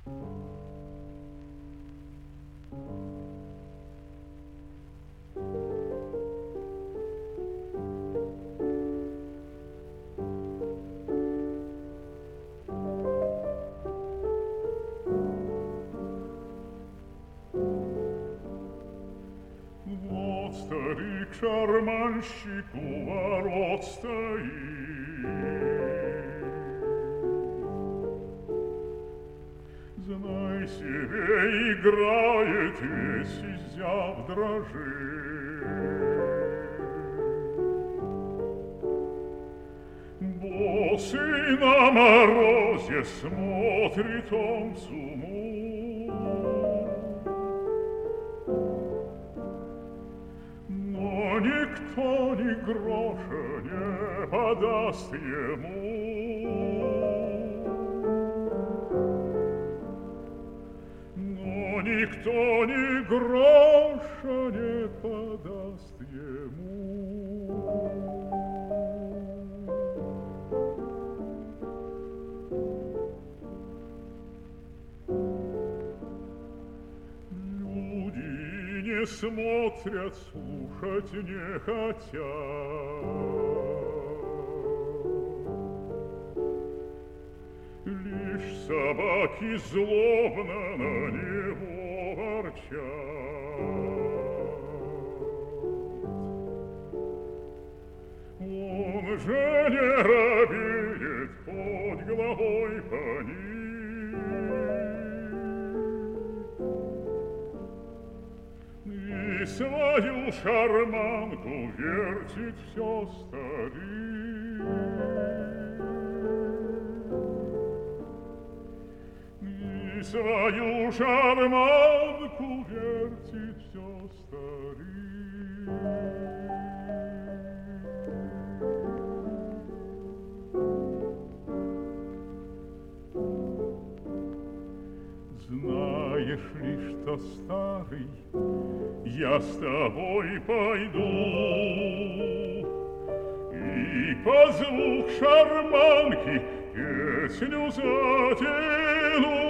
Вот старик-шарманщик у ворот стоит. Знай себе, играет, весь изяв дрожит. Босый на морозе смотрит он в суму, но никто ни гроша не подаст ему. Но никто ни гроша не подаст ему. Люди не смотрят, слушать не хотят. Лишь собаки злобно на него ворчат. Он же не робеет, хоть головой поник, и свою шарманку вертит все старик. И свою шарманку вертит все старик. Знаешь ли, что, старый, я с тобой пойду и под звук шарманки песню затяну.